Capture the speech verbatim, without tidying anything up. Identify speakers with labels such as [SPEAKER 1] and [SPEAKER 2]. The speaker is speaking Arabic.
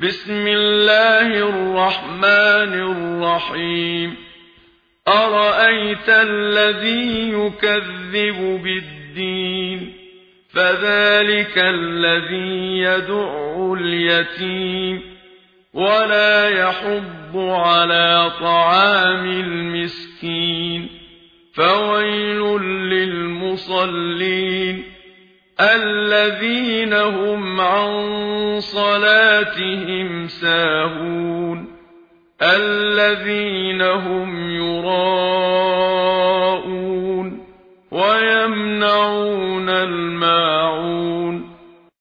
[SPEAKER 1] بسم الله الرحمن الرحيم أرأيت الذي يكذب بالدين فذلك الذي يدع اليتيم ولا يحض على طعام المسكين فويل للمصلين الذين هم عن صلاتهم ساهون الذين هم يراءون ويمنعون الماء